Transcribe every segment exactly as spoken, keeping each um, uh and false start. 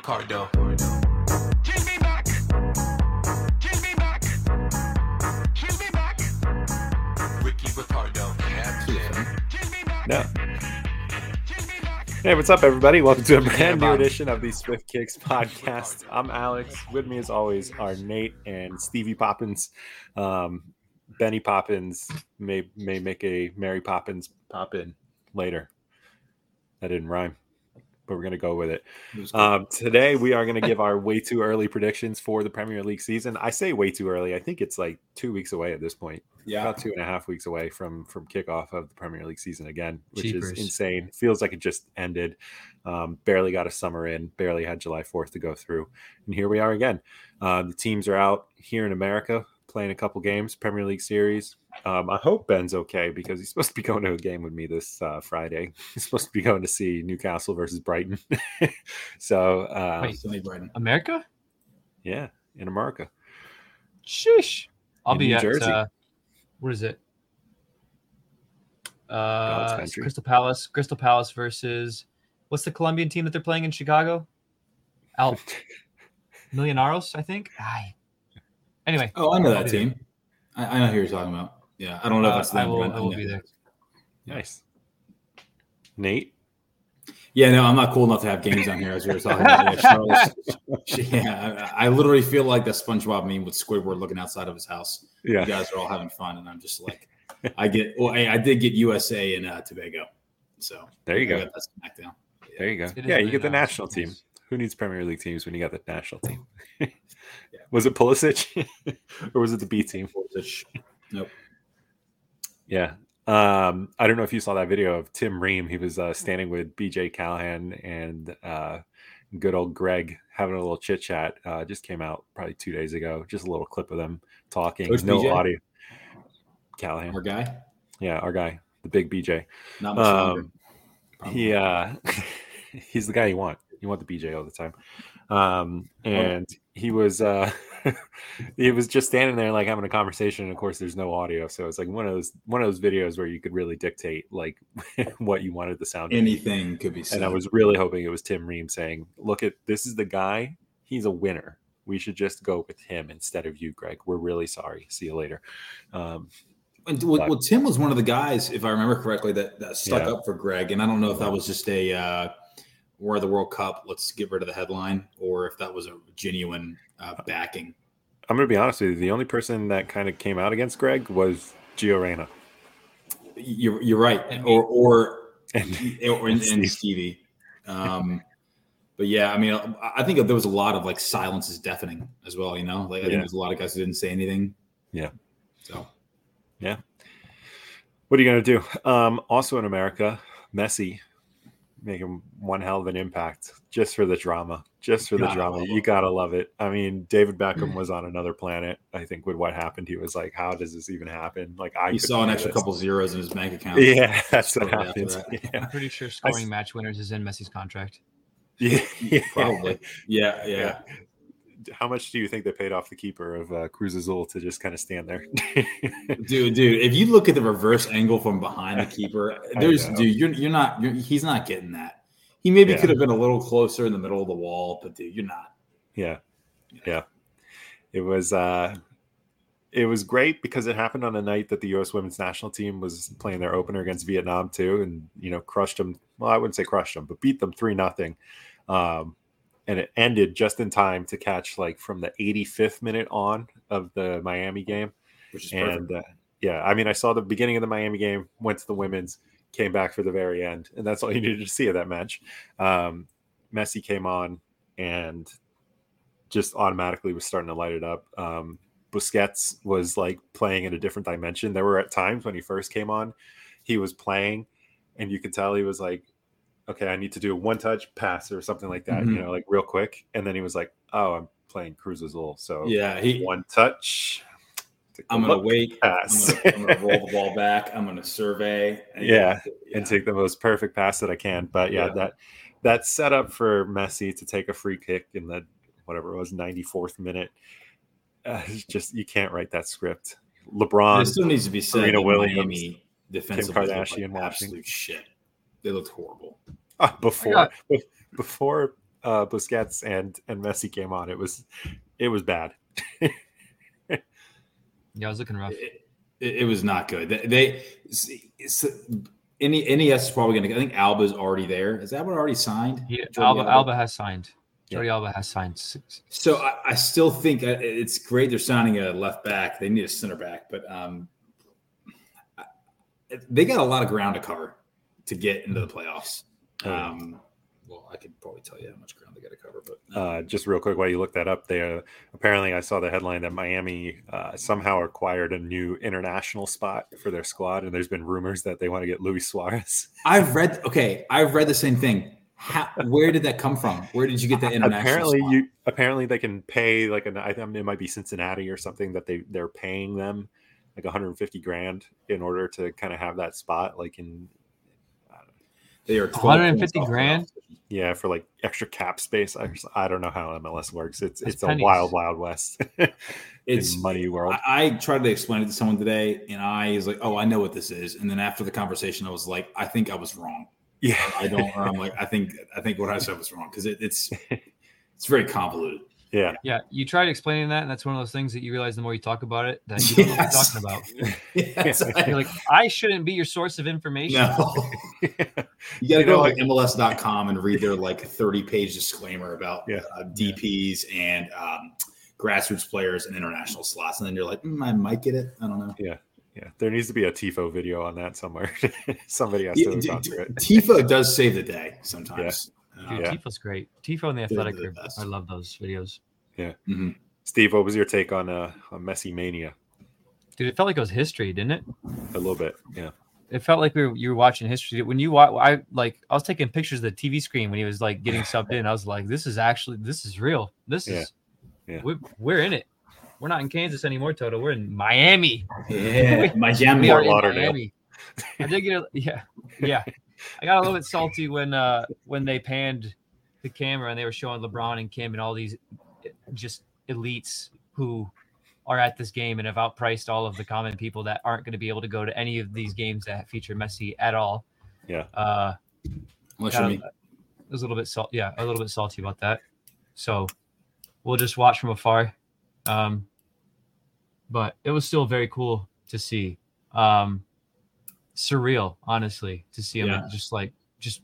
Ricardo. Give me back. Give me back. Give me back. Ricky Ricardo. Give me back. No. Hey, what's up, everybody? Welcome to a brand new edition of the Swift Kicks podcast. I'm Alex. With me, as always, are Nate and Stevie Poppins. Um, Benny Poppins may may make a Mary Poppins pop in later. That didn't rhyme, but we're going to go with it. it um, today, we are going to give our way too early predictions for the Premier League season. I say way too early. I think it's like two weeks away at this point. Yeah, about two and a half weeks away from from kickoff of the Premier League season again, which Cheapers. is insane. Feels like it just ended. Um, barely got a summer in. Barely had July fourth to go through, and here we are again. Uh, the teams are out here in America playing a couple games, Premier League series. Um, I hope Ben's okay because he's supposed to be going to a game with me this uh, Friday. He's supposed to be going to see Newcastle versus Brighton. so, um, Wait, Brighton. America? Yeah, in America. Sheesh. I'll in be New at Jersey. Uh, what is it? Uh, country. Crystal Palace. Crystal Palace versus what's the Colombian team that they're playing in Chicago? Al Millonarios, I think. Aye. Anyway. Oh, I know I'll that team. I, I know who you're talking about. Yeah, I don't know uh, if it's them. I will, but I will be there. Nice. Nate? Yeah, no, I'm not cool enough to have games on here as we were talking about. Yeah, Charles, yeah, I, I literally feel like the SpongeBob meme with Squidward looking outside of his house. Yeah. You guys are all having fun, and I'm just like, I get. Well, I, I did get U S A and uh, Tobago, so there you I go. got that SmackDown. Yeah. There you go. It is Yeah, you really get the nice. national team. Who needs Premier League teams when you got the national team? Yeah. Was it Pulisic or was it the B team? Nope. Yeah. Um, I don't know if you saw that video of Tim Ream. He was uh, standing with B J Callahan and uh, good old Greg having a little chit chat. Uh, just came out probably two days ago. Just a little clip of them talking. Who's no B J? audio. Callahan. Our guy. Yeah, our guy, the big B J. Not much longer. Um, he uh, he's the guy you want. You want the B J all the time. Um, and he was uh, he was just standing there like having a conversation. And of course, there's no audio, so it's like one of those one of those videos where you could really dictate like what you wanted the sound. Anything to be. could be said. And I was really hoping it was Tim Ream saying, "Look at this is the guy. He's a winner. We should just go with him instead of you, Greg. We're really sorry. See you later." Um, And well, well, Tim was one of the guys, if I remember correctly, that, that stuck Yeah. up for Greg. And I don't know if that was just a uh, we're the World Cup, let's get rid of the headline, or if that was a genuine uh, backing. I'm going to be honest with you. The only person that kind of came out against Greg was Gio Reyna. You're you're right, or or And, or and and, and Steve. Stevie. Um, but yeah, I mean, I think there was a lot of like silence is deafening as well. You know, like I think Yeah. there's a lot of guys who didn't say anything. Yeah. So Yeah. What are you going to do? Um, also in America, Messi making one hell of an impact just for the drama. Just for the Gotta drama. love You it. got to love it. I mean, David Beckham was on another planet, I think, with what happened. He was like, how does this even happen? Like, I he could saw an do extra this. couple zeros in his bank account. Yeah, that's what Shortly after happens. that. Yeah. I'm pretty sure scoring match winners is in Messi's contract. Yeah. yeah. Probably. Yeah, yeah. How much do you think they paid off the keeper of uh, Cruz Azul to just kind of stand there? Dude, dude, if you look at the reverse angle from behind the keeper, there's know. dude, you're you're not you're, he's not getting that. He maybe Yeah. could have been a little closer in the middle of the wall, but dude, you're not. Yeah. Yeah. It was uh it was great because it happened on a night that the U S women's national team was playing their opener against Vietnam too, and you know, crushed them. Well, I wouldn't say crushed them, but beat them three nothing. Um and it ended just in time to catch like from the eighty-fifth minute on of the Miami game. Which is And perfect. uh, yeah, I mean, I saw the beginning of the Miami game, went to the women's, came back for the very end, and that's all you needed to see of that match. Um, Messi came on and just automatically was starting to light it up. Um, Busquets was like playing in a different dimension. There were at times when he first came on, he was playing, and you could tell he was like, okay, I need to do a one-touch pass or something like that, Mhm. you know, like real quick. And then he was like, oh, I'm playing Cruz Azul. So Yeah, he one touch. take a I'm gonna look, wait. pass. I'm gonna, I'm gonna roll the ball back. I'm gonna survey. And Yeah, yeah. and take the most perfect pass that I can. But yeah, Yeah. that that set up for Messi to take a free kick in the whatever it was ninety-fourth minute. Uh, it's just you can't write that script. LeBron, It still needs to be said. Serena that Williams, Miami defensively looked Kardashian like watching. absolute shit. They looked horrible. uh, before got- before uh, Busquets and and Messi came on, it was it was bad. Yeah, I was looking rough. It, it, it was not good. They, they it's, N E S is probably going to. I think Alba's already there. Is Alba already signed? Yeah, Alba, Alba Alba has signed. Jordi yeah. Alba has signed. So I, I still think it's great they're signing a left back. They need a center back, but um, they got a lot of ground to cover to get into the playoffs. Um, well, I could probably tell you how much ground they got to cover, but uh, just real quick while you look that up, there apparently I saw the headline that Miami uh, somehow acquired a new international spot for their squad, and there's been rumors that they want to get Luis Suarez. I've read okay, I've read the same thing. How, where did that come from? Where did you get that international? Apparently, spot? you apparently they can pay like an I think it might be Cincinnati or something that they they're paying them like one hundred fifty grand in order to kind of have that spot like in. They are one hundred fifty grand. Yeah, for like extra cap space. I, I don't know how M L S works. It's That's it's pennies. a wild, wild west. It's money world. I, I tried to explain it to someone today, and I was like, "Oh, I know what this is." And then after the conversation, I was like, "I think I was wrong." Yeah, I don't. Or I'm like, I think I think what I said was wrong because it, it's it's very convoluted. Yeah, yeah. You tried explaining that, and that's one of those things that you realize the more you talk about it that you don't yes. know what you're talking about. Yes, You're like, I shouldn't be your source of information. No. You got to go to like M L S dot com and read their like thirty page disclaimer about yeah. uh, D Ps and um, grassroots players and international slots, and then you're like, mm, I might get it. I don't know. Yeah. Yeah, there needs to be a Tifo video on that somewhere. Somebody has to yeah, have through it. Tifo does save the day sometimes. Yeah. Uh, yeah. Tifo's great. Tifo and the Athletic Group. I love those videos. Yeah. Mm-hmm. Steve, what was your take on uh, on Messi Mania? Dude, it felt like it was history, didn't it? A little bit, yeah. It felt like we were you were watching history. When you watch, I like I was taking pictures of the T V screen when he was like getting subbed in. I was like, this is actually this is real. This is yeah. Yeah. We're, we're in it. We're not in Kansas anymore, Toto. We're in Miami. Yeah, Miami. We are in Miami. I did get a, yeah, yeah. I got a little bit salty when uh when they panned the camera and they were showing LeBron and Kim and all these just elites who are at this game and have outpriced all of the common people that aren't going to be able to go to any of these games that feature Messi at all. Yeah. Uh, Unless you mean. I was a little bit salt. Yeah, a little bit salty about that. So we'll just watch from afar. Um, but it was still very cool to see. Um, surreal, honestly, to see him yeah. just like just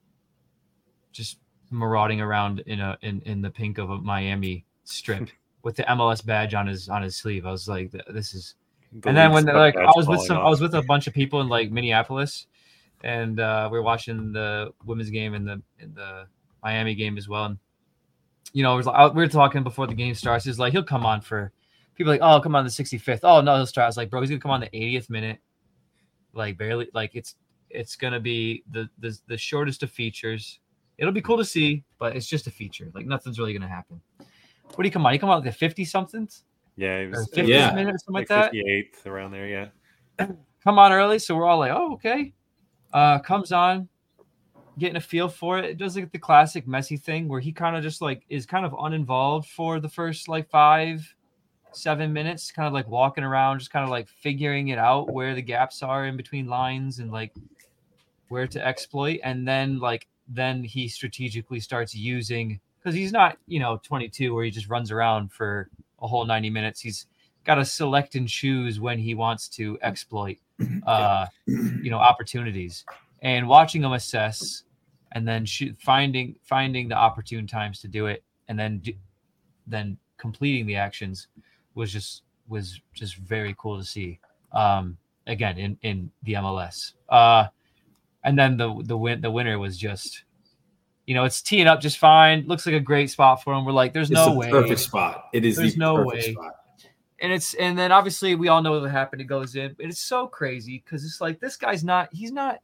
just marauding around in a in, in the pink of a Miami strip with the M L S badge on his on his sleeve. I was like, this is. The and then when like I was with some, off. I was with a bunch of people in like Minneapolis, and uh, we were watching the women's game and the in the Miami game as well. And you know, it was like, we were talking before the game starts. It's like he'll come on for people like, oh, come on the sixty-fifth. Oh no, he'll start. I was like, bro, he's gonna come on the eightieth minute, like barely. Like it's it's gonna be the the the shortest of features. It'll be cool to see, but it's just a feature. Like nothing's really gonna happen. What do you come on? You come on like the fifty somethings? Yeah, it was fiftieth yeah. minute or something like, like that. fifty-eighth around there, yeah. Come on early, so we're all like, oh, okay. Uh, comes on, getting a feel for it. It does like the classic Messi thing where he kind of just like is kind of uninvolved for the first like five, seven minutes, kind of like walking around, just kind of like figuring it out where the gaps are in between lines and like where to exploit. And then like then he strategically starts using. Because he's not, you know, twenty-two where he just runs around for a whole ninety minutes. He's got to select and choose when he wants to exploit, uh, you know, opportunities. And watching him assess, and then shoot, finding finding the opportune times to do it, and then do, then completing the actions was just was just very cool to see. Um, again, in in the M L S, uh, and then the the win the winner was just. You know, it's teeing up just fine. Looks like a great spot for him. We're like, there's it's no a way. Perfect spot. It is there's the no perfect way. spot. And it's and then obviously we all know what happened. It goes in. But it's so crazy because it's like this guy's not he's not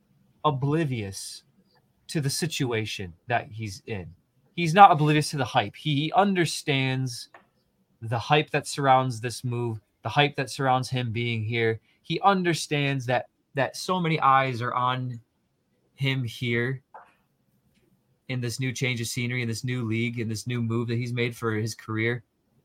oblivious to the situation that he's in. He's not oblivious to the hype. He understands the hype that surrounds this move, the hype that surrounds him being here. He understands that that so many eyes are on him here. In this new change of scenery, in this new league, in this new move that he's made for his career.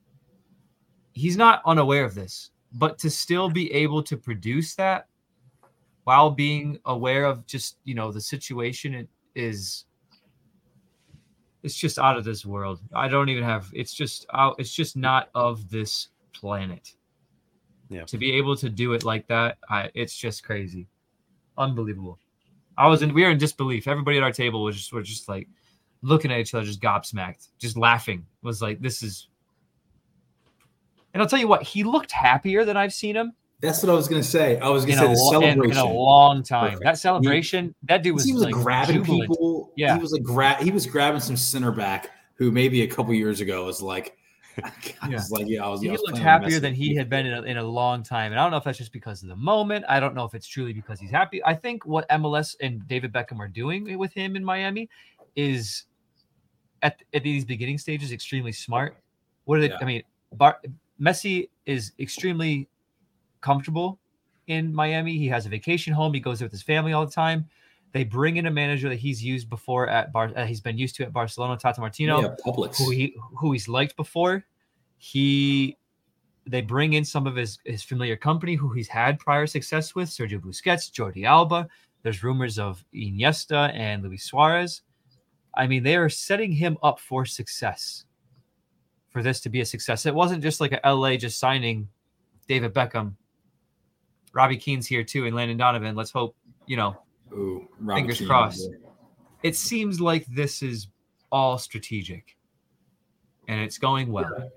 He's not unaware of this, but to still be able to produce that while being aware of just, you know, the situation is, it's just out of this world. I don't even have. It's just out. It's just not of this planet. Yeah. To be able to do it like that, I, it's just crazy, unbelievable. I was in. We were in disbelief. Everybody at our table was just, were just like looking at each other, just gobsmacked, just laughing. It was like, this is. And I'll tell you what, he looked happier than I've seen him. That's what I was gonna say. I was gonna in say a, the lo- celebration in, in a long time. Perfect. That celebration, he, that dude was, he was like grabbing jubilant. people. Yeah, he was like grab. He was grabbing some center back who maybe a couple years ago was like, I yeah. was like, yeah, I was. He I was looked playing happier Messi. than he had been in a, in a long time, and I don't know if that's just because of the moment. I don't know if it's truly because he's happy. I think what M L S and David Beckham are doing with him in Miami is at at these beginning stages extremely smart. What are they? Yeah. I mean, Bar, Messi is extremely comfortable in Miami. He has a vacation home. He goes there with his family all the time. They bring in a manager that he's used before at Bar. Uh, he's been used to at Barcelona, Tata Martino, yeah, Publix. who he who he's liked before. He they bring in some of his his familiar company who he's had prior success with, Sergio Busquets, Jordi Alba. There's rumors of Iniesta and Luis Suarez. I mean, they are setting him up for success. For this to be a success, it wasn't just like a L A just signing David Beckham. Robbie Keane's here too, and Landon Donovan. Let's hope, you know, Ooh, Robbie fingers Keane. crossed. It seems like this is all strategic, and it's going well.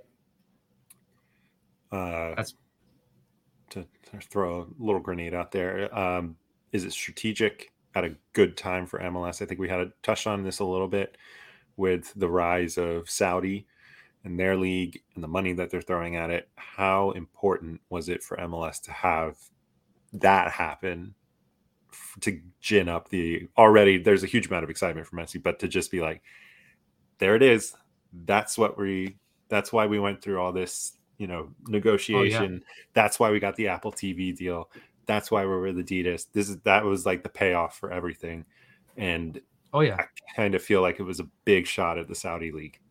Uh, That's to, to throw a little grenade out there. Um, is it strategic at a good time for M L S? I think we had a, touched on this a little bit with the rise of Saudi and their league and the money that they're throwing at it. How important was it for M L S to have that happen, f- to gin up the already there's a huge amount of excitement for Messi, but to just be like, there it is. That's what we, that's why we went through all this, you know, negotiation. Oh, yeah. That's why we got the Apple T V deal. That's why we're with Adidas. This is, that was like the payoff for everything. And oh yeah, I kind of feel like it was a big shot at the Saudi league.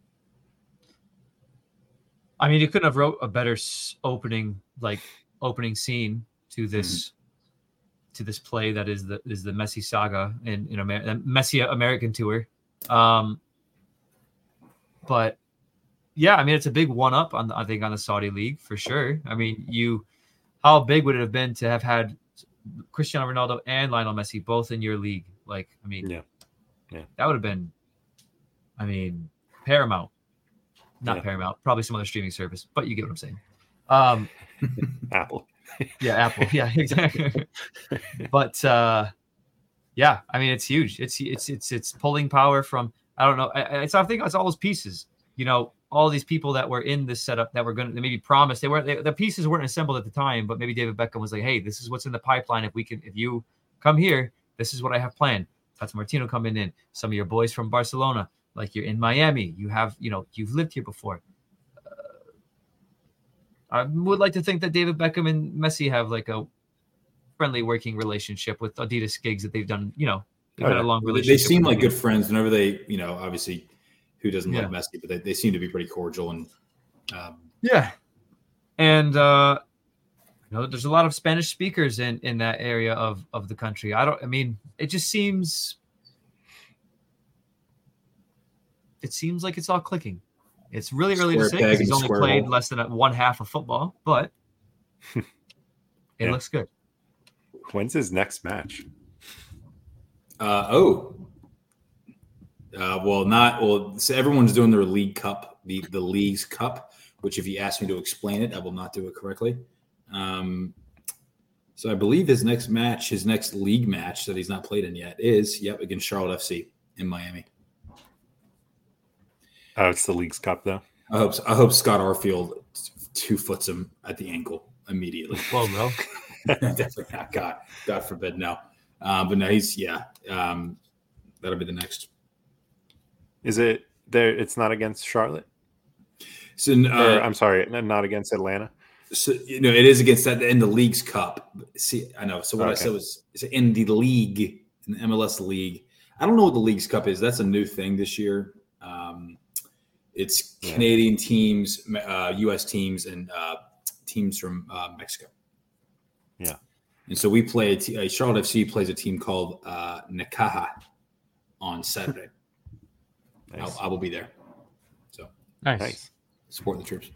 I mean, you couldn't have wrote a better opening, like opening scene to this, mm-hmm. to this play that is the is the Messi saga in in Amer- the Messi American tour. Um, but yeah, I mean, it's a big one up on the, I think on the Saudi league for sure. I mean, you, how big would it have been to have had Cristiano Ronaldo and Lionel Messi both in your league? Like, I mean, yeah, yeah, that would have been, I mean, paramount. Not yeah. Paramount, probably some other streaming service, but you get what I'm saying. Um, Apple. Yeah, Apple. Yeah, exactly. But uh, yeah, I mean, it's huge. It's it's it's it's pulling power from, I don't know. I, it's I think it's all those pieces. You know, all these people that were in this setup that were going to maybe promise they weren't. They, the pieces weren't assembled at the time, but maybe David Beckham was like, "Hey, this is what's in the pipeline. If we can, if you come here, this is what I have planned." Tata Martino coming in. Some of your boys from Barcelona. Like you're in Miami, you have, you know, you've lived here before. Uh, I would like to think that David Beckham and Messi have like a friendly working relationship with Adidas gigs that they've done. You know, they've oh, had yeah. a long They relationship. seem like good friends whenever they, you know, obviously who doesn't yeah. love Messi, but they, they seem to be pretty cordial and um, yeah. And uh, you know, there's a lot of Spanish speakers in in that area of of the country. I don't. I mean, it just seems. It seems like it's all clicking. It's really early to say because he's only played hole. less than a, one half of football, but it yeah. looks good. When's his next match? Uh, oh, uh, well, not well. So everyone's doing their League Cup, the the League's Cup. Which, if you ask me to explain it, I will not do it correctly. Um, so I believe his next match, his next league match that he's not played in yet, is yep against Charlotte F C in Miami. Oh, it's the League's Cup, though. I hope I hope Scott Arfield two foots him at the ankle immediately. Well, no, definitely not. God, God forbid, no. Um, but no, he's yeah. Um, that'll be the next. Is it there? It's not against Charlotte. So uh, or, I'm sorry, not against Atlanta. So you know, it is against that in the League's Cup. See, I know. So what okay. I said was it's in the league, in the M L S league. I don't know what the League's Cup is. That's a new thing this year. Um, It's yeah. Canadian teams, uh, U S teams, and uh, teams from uh, Mexico. Yeah. And so we play, a t- uh, Charlotte F C plays a team called uh, Necaxa on Saturday. Nice. I, I will be there. So Nice. Nice. support the troops.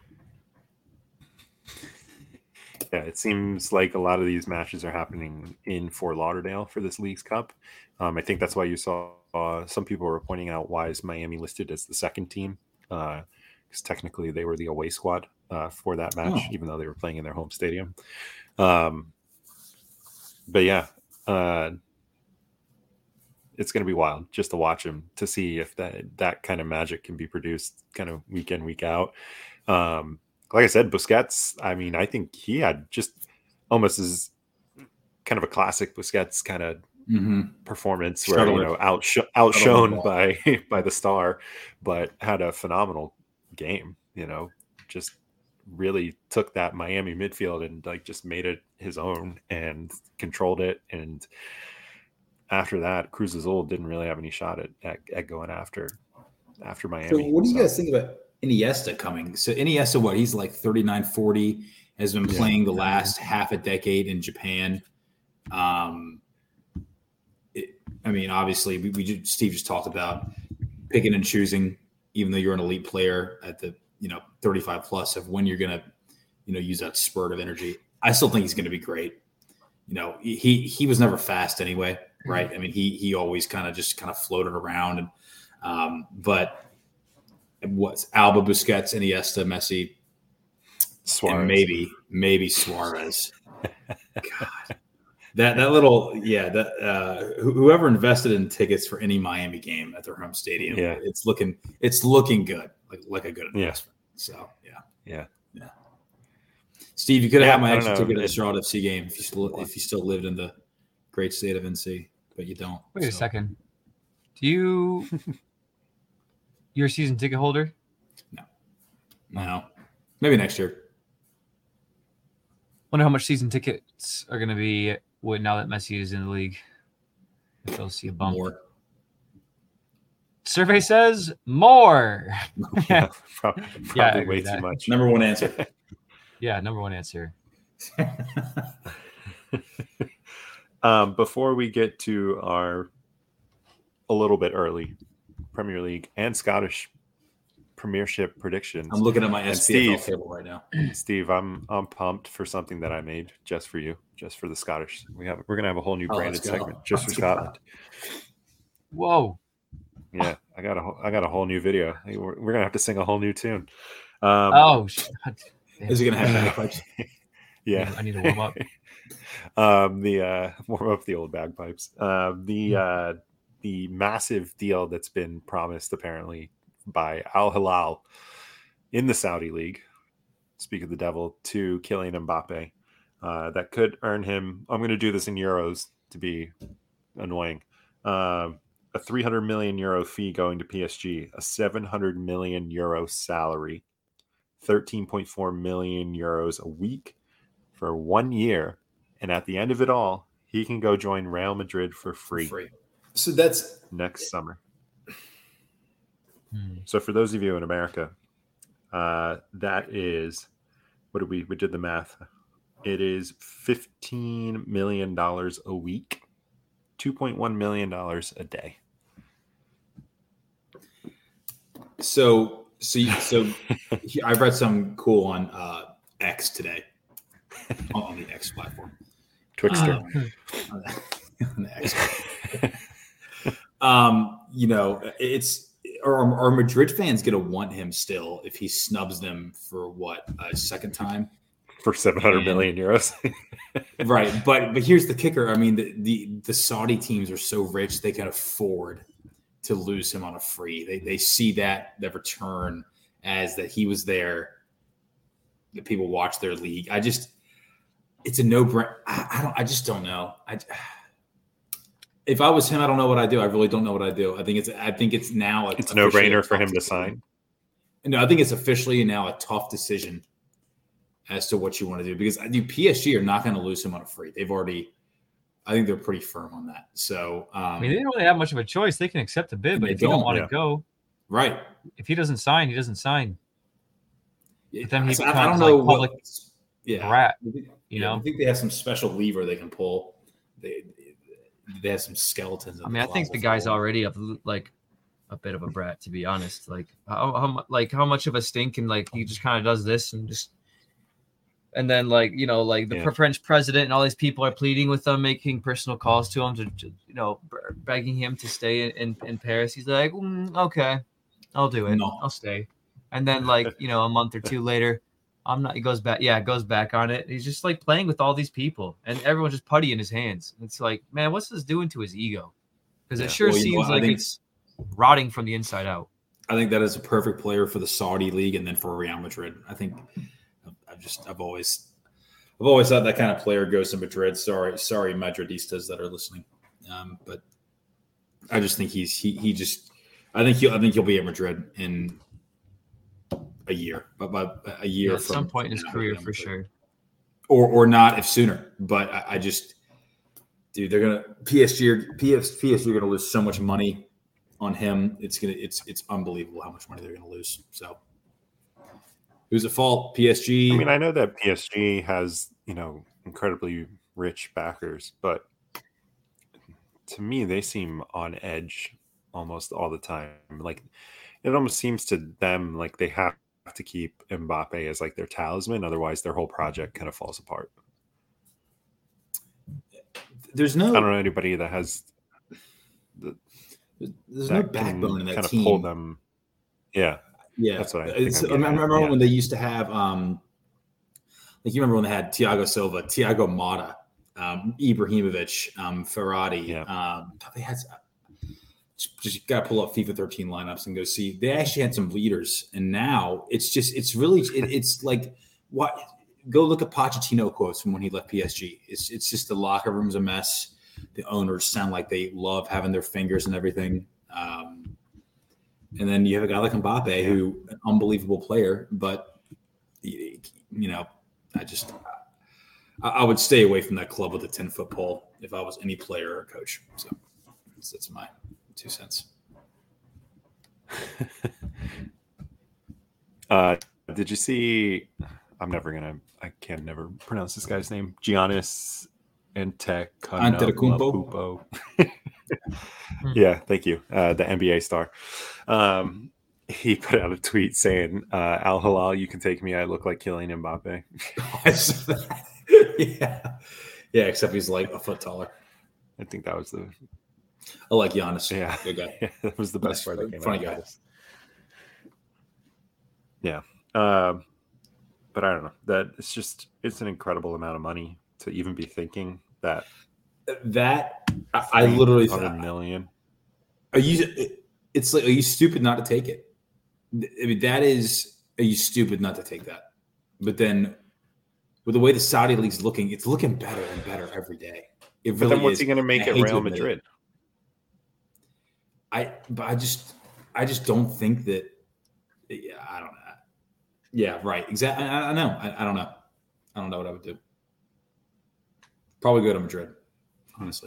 Yeah, it seems like a lot of these matches are happening in Fort Lauderdale for this League's Cup. Um, I think that's why you saw uh, some people were pointing out why is Miami listed as the second team, because uh, technically they were the away squad uh, for that match, Oh. even though they were playing in their home stadium. Um, but yeah, uh, it's going to be wild just to watch them, to see if that that kind of magic can be produced kind of week in, week out. Um, like I said, Busquets, I mean, I think he had just almost as kind of a classic Busquets kind of Mm-hmm. performance where, Shuttle you it. know, outsh- outshone ball. by by the star, but had a phenomenal game, you know, just really took that Miami midfield and like just made it his own and controlled it. And after that, Cruz Azul didn't really have any shot at, at, at going after after Miami. So what do you So, guys think about Iniesta coming? So Iniesta, what, he's like thirty-nine, forty, has been Yeah. playing the last half a decade in Japan. Um, it, I mean, obviously, we, we just, Steve just talked about picking and choosing, even though you're an elite player at the, you know, thirty-five plus, of when you're going to, you know, use that spurt of energy. I still think he's going to be great. You know, he he was never fast anyway, right? I mean, he he always kind of just kind of floated around, and um, but what's Alba, Busquets, Iniesta, Messi, Suarez. and maybe maybe Suarez. God, that that little yeah, that uh, whoever invested in tickets for any Miami game at their home stadium, Yeah. it's looking it's looking good, like like a good Yeah. investment. So yeah, Yeah. yeah. Steve, you could have Yeah, had my I don't extra know. ticket at the It- Charlotte F C game if you still if you still lived in the great state of N C, but you don't. Wait a so. second. Do you you're a season ticket holder? No, maybe next year. Wonder how much season tickets are going to be with, now that Messi is in the league. If they'll see a bump. More. Survey says more. Yeah, probably, probably Yeah, I agree way with too that. much. Number one answer. Yeah, number one answer. Um, before we get to our a little bit early Premier League and Scottish Premiership predictions, I'm looking at my And S P F L Steve. table right now. Steve, I'm I'm pumped for something that I made just for you, just for the Scottish. We have we're gonna have a whole new Oh, branded let's go. segment just for Let's go. Scotland. Whoa. Yeah, I got a whole- I got a whole new video. We're, we're gonna have to sing a whole new tune. Um, Oh, shit. Is it going to have bagpipes? yeah, I need to warm up. um, the uh, warm up the old bagpipes. Uh, the uh, the massive deal that's been promised apparently by Al Hilal in the Saudi League. Speak of the devil, to Kylian Mbappe. Uh, that could earn him. I'm going to do this in euros to be annoying. Um, a three hundred million euro fee going to P S G, a seven hundred million euro salary, thirteen point four million euros a week for one year. And at the end of it all, he can go join Real Madrid for free, Free. So that's next summer. Hmm. So for those of you in America, uh, that is, what did we, we did the math. It is fifteen million dollars a week, two point one million dollars a day. so. So you, so I read something cool on uh, X today, on, on the X platform. Twixter. Uh, on the, on the X. um, you know, it's are, are Madrid fans going to want him still if he snubs them for what, a second time? For seven hundred million euros. Right, but but here's the kicker. I mean, the, the the Saudi teams are so rich they can afford to lose him on a free. They they see that the return as that he was there. That people watch their league. I just, it's a no brainer. I, I don't. I just don't know. I, if I was him, I don't know what I do. I really don't know what I do. I think it's. I think it's now. A, It's a no-brainer officially a for him tough to decision. sign. No, I think it's officially now a tough decision as to what you want to do, because I do P S G are not going to lose him on a free. They've already, I think they're pretty firm on that. So, um, I mean, they don't really have much of a choice. They can accept a bid, but They if you don't don't, want yeah. to go, right. if he doesn't sign, he doesn't sign. But then he So I, I becomes don't know like what, public yeah, rat, I think- you yeah, know? I think they have some special lever they can pull. They they have some skeletons. in I the mean, I think closet the for guy's them. already a, like a bit of a brat, to be honest. Like how, how mu- like how much of a stink, and like he just kind of does this and just, and then like you know like the Yeah. French president and all these people are pleading with him, making personal calls to him to, to you know begging him to stay in in, in Paris. He's like, mm, okay, I'll do it. No. I'll stay. And then like you know a month or two later, I'm not. He goes back. Yeah, goes back on it. He's just like playing with all these people, and everyone's just putty in his hands. It's like, man, what's this doing to his ego? Because Yeah. it sure Well, you know seems what? I like think- it's rotting from the inside out. I think that is a perfect player for the Saudi league and then for Real Madrid. I think I've just I've always I've always thought that kind of player goes to Madrid. Sorry, sorry, Madridistas that are listening, um, but I just think he's he he just I think he'll I think he'll be at Madrid in a year, but by a year Yeah, at from some point in his from career, Real for Madrid. sure. or or not if sooner. But I, I just, dude, they're gonna P S G are, P S, P S G are gonna lose so much money on him. It's gonna it's it's unbelievable how much money they're gonna lose. So who's at fault? P S G. I mean, I know that P S G has, you know, incredibly rich backers, but to me, they seem on edge almost all the time. Like, it almost seems to them like they have to keep Mbappe as like their talisman, otherwise their whole project kind of falls apart. There's no I don't know anybody that has the, there's that no can backbone in that kind of team. pull them. Yeah, Yeah, That's what I think It's- I'm I getting remember at, yeah. when they used to have, um, like you remember when they had Thiago Silva, Thiago Motta, um, Ibrahimovic, um, Ferrari. Yeah. Um, they had just, just got to pull up FIFA thirteen lineups and go see. They actually had some leaders, and now it's just it's really it, it's like what. Go look at Pochettino quotes from when he left P S G. It's it's just the locker room's a mess. The owners sound like they love having their fingers and everything. Um, and then you have a guy like Mbappe, who an unbelievable player, but you know, I just I, I would stay away from that club with a ten foot pole if I was any player or coach. So that's, that's my two cents. Uh, did you see? I'm never gonna. I can never pronounce this guy's name. Giannis Antetokounmpo. Yeah, thank you. Uh, the N B A star. Um, he put out a tweet saying, uh, "Al Hilal, you can take me. I look like Kylian Mbappe." yeah, yeah. Except he's like a foot taller. I think that was the. I like Giannis. Yeah, Good guy. yeah, that was the best Nice, part. That came funny out of guy. this. Yeah. Um, but I don't know. That it's just it's an incredible amount of money to even be thinking that. That I, I literally hundred thought, million. are you? It's like, are you stupid not to take it? I mean, that is, are you stupid not to take that? But then, with the way the Saudi league's looking, it's looking better and better every day. It But really then what's is. he going to make I at hate to Real admit it. Madrid? I, but I just, I just don't think that. Yeah, I don't know. Yeah, right. Exactly. I, I know. I, I don't know. I don't know what I would do. Probably go to Madrid, honestly.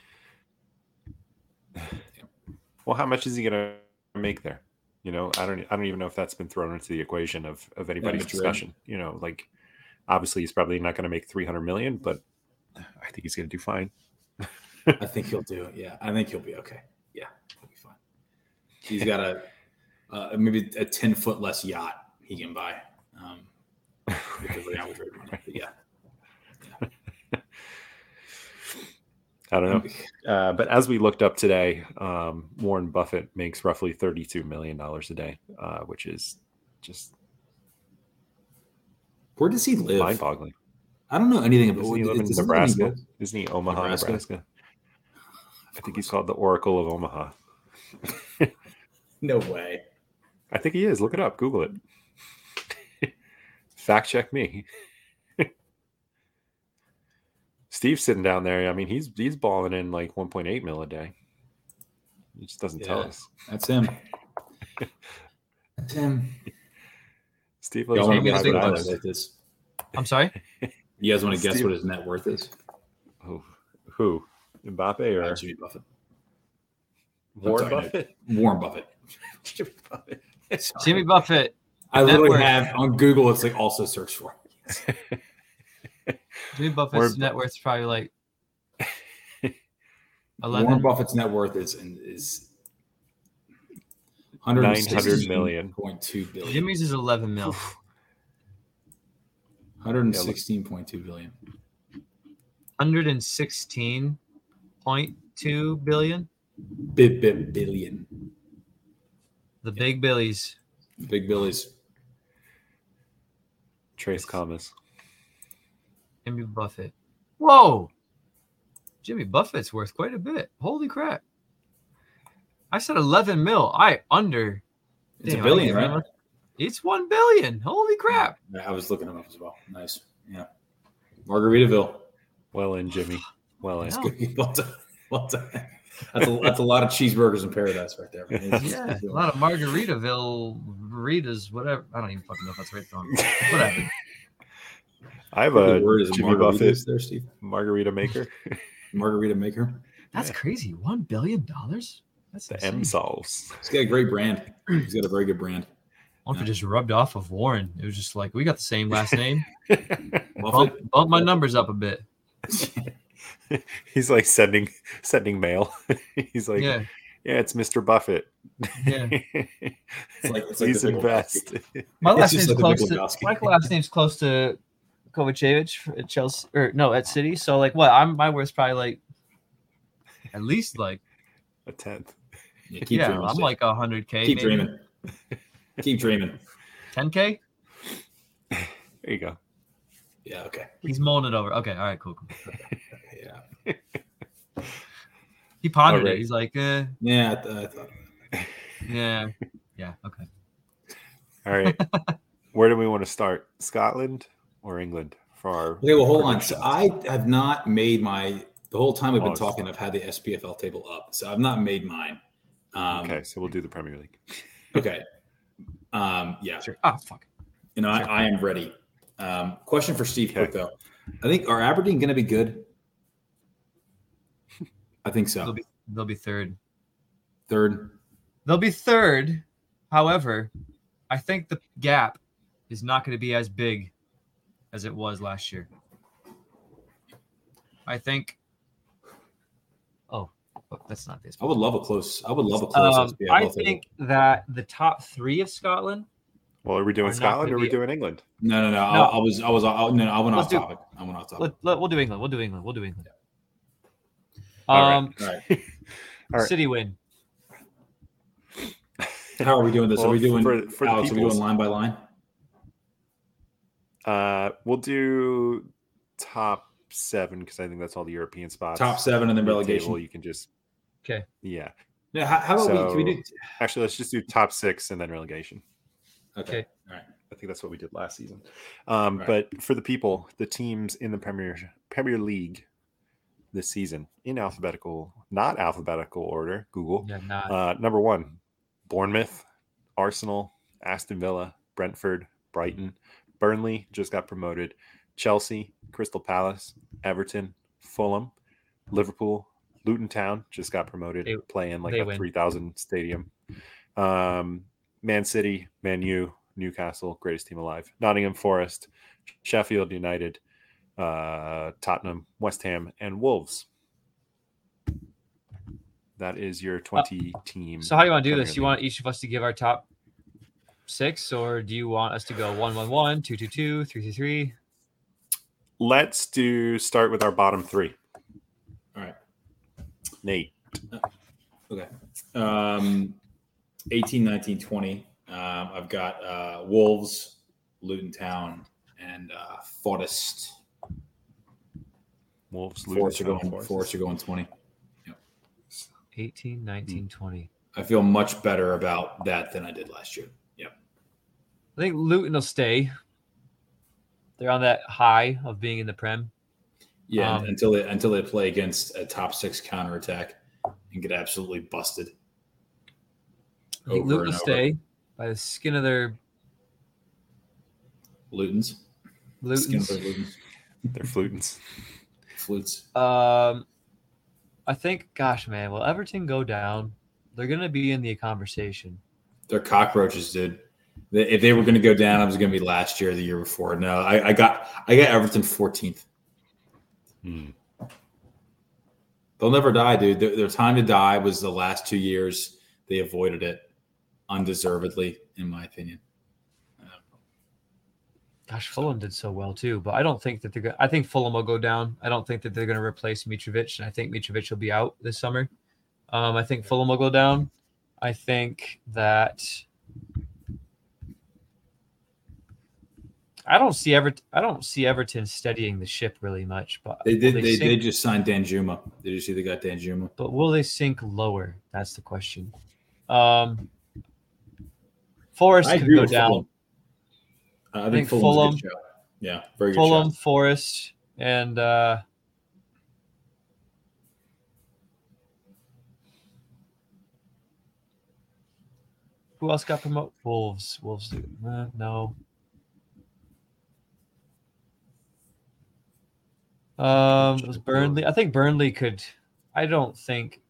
Well, how much is he going to make there? You know, I don't. I don't even know if that's been thrown into the equation of of anybody's Madrid. discussion. You know, like obviously he's probably not going to make three hundred million, but I think he's going to do fine. I think he'll do it. Yeah, I think he'll be okay. Yeah, he'll be fine. He's got a uh, maybe a ten foot less yacht he can buy. Um, because of Real Madrid money. But yeah. I don't know. Uh, but as we looked up today, um, Warren Buffett makes roughly thirty-two million dollars a day, uh, which is just Where does he live? mind-boggling. I don't know anything about. Doesn't he live in does he Nebraska? live in- Isn't he Omaha, Nebraska? Nebraska? I think he's called the Oracle of Omaha. No way. I think he is. Look it up. Google it. Fact check me. Steve's sitting down there. I mean, he's he's balling in like one point eight mil a day. He just doesn't tell Yeah. us. That's him. That's him. Steve Y'all lives want on to Maybe guess the what big his bucks. net worth is? I'm sorry. You guys want to guess Steve- what his net worth is? Who? Who? Mbappe Uh, or Jimmy Buffett. Warren sorry, Buffett? Warren Buffett. Jimmy Buffett. Sorry. Jimmy Buffett. I net literally worth. have on Google. It's like also search for. Jimmy Buffett's Warren net worth is probably like eleven. Warren Buffett's net worth is is nine hundred million. point two billion. Jimmy's is eleven mil. one hundred sixteen point two billion. one hundred sixteen point two billion. Bit bit billion. The big billies. Big Billies. Trace Thomas. Jimmy Buffett. Whoa. Jimmy Buffett's worth quite a bit. Holy crap. I said eleven mil. I under. It's Damn, a billion, I right? It's one billion. Holy crap. I was looking them up as well. Nice. Yeah. Margaritaville. Well in, Jimmy. Well in. No. Well done. Well done. That's a, that's a lot of cheeseburgers in paradise right there. It's- Yeah, a lot of Margaritaville, Ritas, whatever. I don't even fucking know if that's right. Wrong. Whatever. I have The a word is Jimmy Buffett margaritas there, Steve. margarita maker. Margarita maker. That's Yeah. crazy. One billion dollars. That's The insane. M Solves. He's got a great brand. He's got a very good brand. What if it just rubbed off of Warren? It was just like we got the same last name. Buffett. Bump, bump my numbers up a bit. He's like sending sending mail. He's like, yeah, Yeah, it's Mister Buffett. yeah. It's like, it's like Please the Big invest. Lebowski. My It's last just name's like the close Big to Lebowski. my last name's close to Kovacevic at Chelsea or no at City. So like what? I'm my worth's probably like at least like A tenth. Yeah, keep yeah. dreaming. I'm Steve. like a hundred k. keep dreaming. Keep dreaming. ten k. There you go. Yeah. Okay. He's mulling it over. Okay, all right, cool. cool. Yeah. He pondered All right. it. He's like, eh, Yeah. I, th- I thought. yeah, yeah, okay. All right. Where do we want to start? Scotland or England for our Okay. Well, hold on. predictions? So I have not made my. The whole time we've Oh, been it's talking, fine. I've had the S P F L table up, so I've not made mine. Um, Okay, so we'll do the Premier League. Okay. Um, yeah. Sure. Ah, fuck. You know, Sure. I, I am ready. Um, question for Steve Okay. quick though. I think are Aberdeen going to be good? I think They'll so. be they'll be third. Third. They'll be third. However, I think the gap is not going to be as big as it was last year. I think. Oh, that's not this. I would love a close. I would love a close Um, S P F L I table. think that the top three of Scotland. Well, are we doing We're not Scotland gonna or are we be- doing England? No, no, no. No. I, I was, I was, I, no, I went Let's off do- topic. I went off topic. Let, let, we'll do England. We'll do England. We'll do England. All right. Um, All right. All right. City win. How are we doing this? Well, are we doing for- for the Alex? Are we peoples. doing line by line? Uh, we'll do top seven because I think that's all the European spots. Top seven and then Mid-table, relegation. You can just Okay. yeah. Yeah. How, how about we? Can we do? Actually, let's just do top six and then relegation. Okay. Okay. All right. I think that's what we did last season. Um, Right. But for the people, the teams in the Premier Premier League this season in alphabetical, not alphabetical order. Google. Yeah, not. Uh, number one, Bournemouth, Arsenal, Aston Villa, Brentford, Brighton, Burnley just got promoted, Chelsea, Crystal Palace, Everton, Fulham, Liverpool, Luton Town just got promoted, They- playing like they a win. three thousand stadium. Um, Man City, Man U, Newcastle, greatest team alive, Nottingham Forest, Sheffield United, uh, Tottenham, West Ham, and Wolves. That is your twenty team. So how do you want to do Premier this? You League. want each of us to give our top six, or do you want us to go one, one, one, two, two, two, three, three, three? Let's do start with our bottom three. All right. Nate. Okay. Um, eighteen, nineteen, twenty. Um, I've got uh, Wolves, Luton Town, and uh, Forest. Wolves, Forest are Luton going. Town, Forest are going twenty. eighteen, nineteen, twenty. I feel much better about that than I did last year. Yep. I think Luton will stay. They're on that high of being in the Prem. Yeah. Um, until they until they play against a top six counterattack and get absolutely busted. I think Over Luton will and over. stay by the skin of their Luton's. Skin of Lutons. their Lutons. They're flutins. Flutes. Um, I think, gosh, man, will Everton go down? They're going to be in the conversation. They're cockroaches, dude. They- If they were going to go down, it was going to be last year or the year before. No, I, I got I got Everton fourteenth. Hmm. They'll never die, dude. Their, their time to die was the last two years. They avoided it. undeservedly, in my opinion. Gosh, Fulham did so well too, but I don't think that they're going. I think Fulham will go down. I don't think that they're going to replace Mitrovic, and I think Mitrovic will be out this summer. Um, I think Fulham will go down. I think that I don't see Everton. I don't see Everton steadying the ship really much. But they did. they, They, sink, they just signed Danjuma. Did you see they got Danjuma? But will they sink lower? That's the question. Um, Forest I could agree go with down. Fulham. Uh, I, I think, think Fulham's Fulham. a good show. Yeah, very good Fulham, show. Forest, and uh, who else got promoted? Wolves. Wolves. Uh, no. Um, it was Burnley. I think Burnley could. I don't think.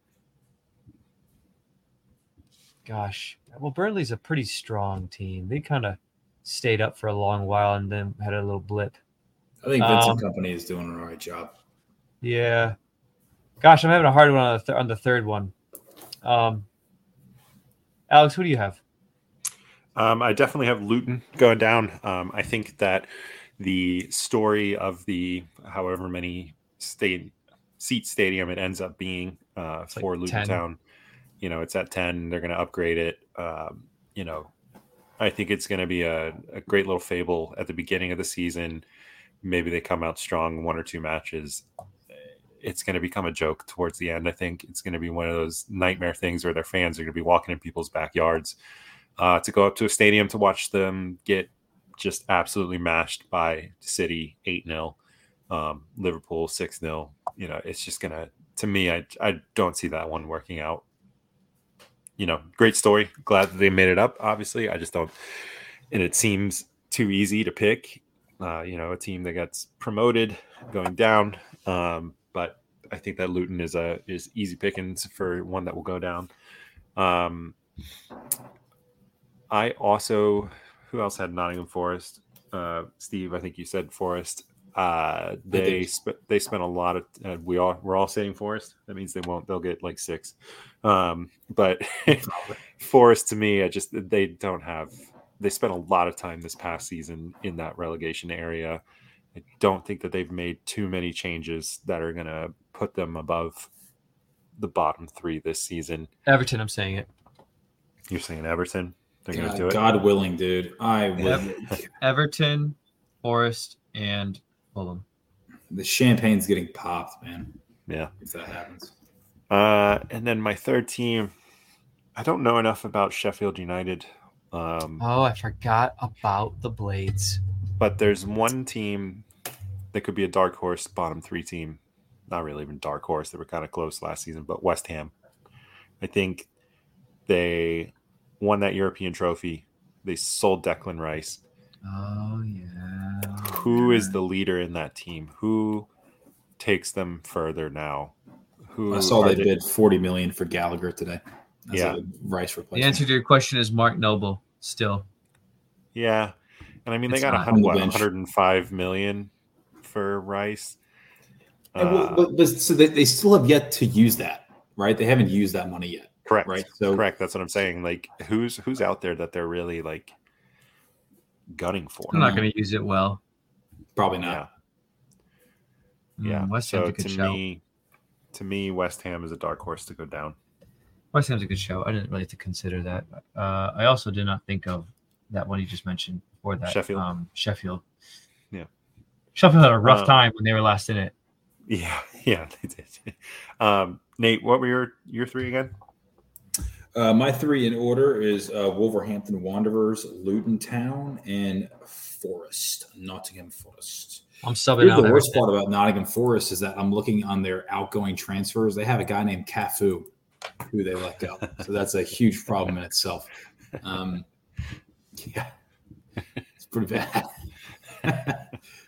Gosh, well, Burnley's a pretty strong team. They kind of stayed up for a long while and then had a little blip. I think Vincent Um, Company is doing an all right job. Yeah. Gosh, I'm having a hard one on the, th- on the third one. Um, Alex, who do you have? Um, I definitely have Luton going down. Um, I think that the story of the however many state seat stadium it ends up being uh, It's like for Luton ten. Town, you know, it's at ten. They're going to upgrade it. Um, you know, I think it's going to be a, a great little fable at the beginning of the season. Maybe they come out strong one or two matches. It's going to become a joke towards the end. I think it's going to be one of those nightmare things where their fans are going to be walking in people's backyards uh, to go up to a stadium to watch them get just absolutely mashed by City eight nil, um, Liverpool six nil. You know, it's just going to, to me, I, I don't see that one working out. You know, great story. Glad that they made it up, obviously. I just don't, and it seems too easy to pick, uh, you know, a team that gets promoted going down. Um, but I think that Luton is a is easy pickings for one that will go down. Um, I also, who else had Nottingham Forest? Uh, Steve, I think you said Forest. Uh, they sp- they spent a lot of uh, we all we're all saying Forest. That means they won't. They'll get like six. Um, but Forest to me, I just they don't have. They spent a lot of time this past season in that relegation area. I don't think that they've made too many changes that are going to put them above the bottom three this season. Everton, I'm saying it. You're saying Everton? They're going to God, do it? God willing, dude. I would. Yep. Everton, Forest, and Fulham. The champagne's getting popped, man. Yeah. If that happens. Uh, and then my third team, I don't know enough about Sheffield United. Um, Oh, I forgot about the Blades. But there's one team that could be a dark horse bottom three team. Not really even dark horse. They were kind of close last season, but West Ham. I think they won that European trophy. They sold Declan Rice. Oh, yeah. Who is the leader in that team? Who takes them further now? Who I saw are they bid forty million dollars for Gallagher today. As Yeah. a Rice The replacement. answer to your question is Mark Noble still. Yeah. And I mean, It's they got not a, on the what, bench. one hundred five million for Rice. And well, Uh, but, but so they, they still have yet to use that, right? They haven't used that money yet. Correct. Right. So Correct. That's what I'm saying. Like, who's who's out there that they're really like gunning for? I'm not going to use it well. probably Yeah. not. Yeah. Mm, West so Ham's a good to show. me, to me, West Ham is a dark horse to go down. West Ham's a good show. I didn't really have to consider that. Uh, I also did not think of that one you just mentioned or that Sheffield. Um, Sheffield. Yeah. Sheffield had a rough Um, time when they were last in it. Yeah. Yeah. They did. Um, Nate, what were your your three again? Uh, my three in order is uh, Wolverhampton Wanderers, Luton Town, and Forest, Nottingham Forest. I'm subbing Here's out the worst Everton. part about Nottingham Forest is that I'm looking on their outgoing transfers. They have a guy named Cafu who they let go. So that's a huge problem in itself. Um, yeah, it's pretty bad.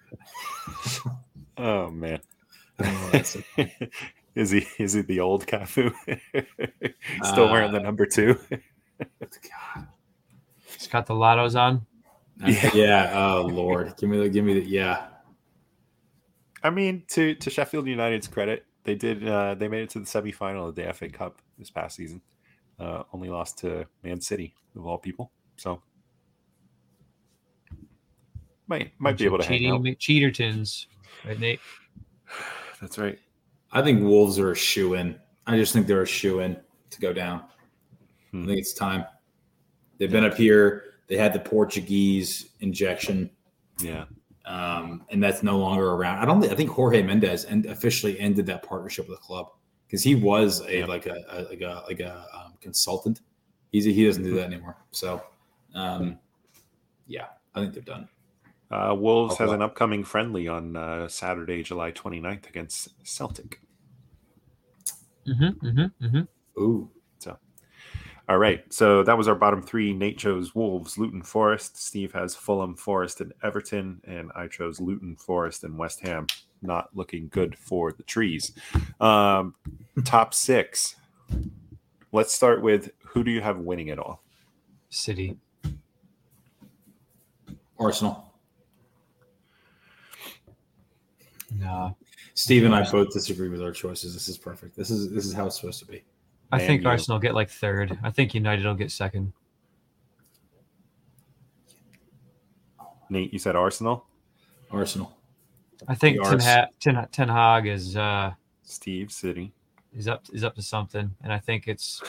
Oh man. I don't know what that's- Is he is he the old Cafu? Still wearing the Uh, number two? God. Just got the lottos on. Yeah. Yeah. Oh Lord, give me the give me the yeah. I mean, to to Sheffield United's credit, they did uh, they made it to the semifinal of the F A Cup this past season. uh, only lost to Man City of all people. So might might be able to hang out. Cheatertons, right, Nate? That's right. I think Wolves are a shoe-in. I just think they're a shoe-in to go down. Hmm. I think it's time. They've been up here. They had the Portuguese injection. Yeah. Um, and that's no longer around. I don't think, I think Jorge Mendes and officially ended that partnership with the club because he was a, yeah. like a, a, like a, like a um, consultant. He's a, he doesn't do that anymore. So, um, yeah, I think they're done. Uh, Wolves has an upcoming friendly on uh, Saturday, July twenty-ninth against Celtic. Mm-hmm, mm-hmm, mm-hmm. Ooh. So, all right. So that was our bottom three. Nate chose Wolves, Luton Forest. Steve has Fulham, Forest, and Everton. And I chose Luton, Forest, and West Ham. Not looking good for the trees. Um, top six. Let's start with who do you have winning it all? City. Arsenal. No. Steve and I both disagree with our choices. This is perfect. This is this is how it's supposed to be. I Man, think you. Arsenal get like third. I think United will get second. Nate, you said Arsenal? Arsenal. I think Ten, ha- Ten, Ten Hag is uh, Steve City. Is up is up to something, and I think it's.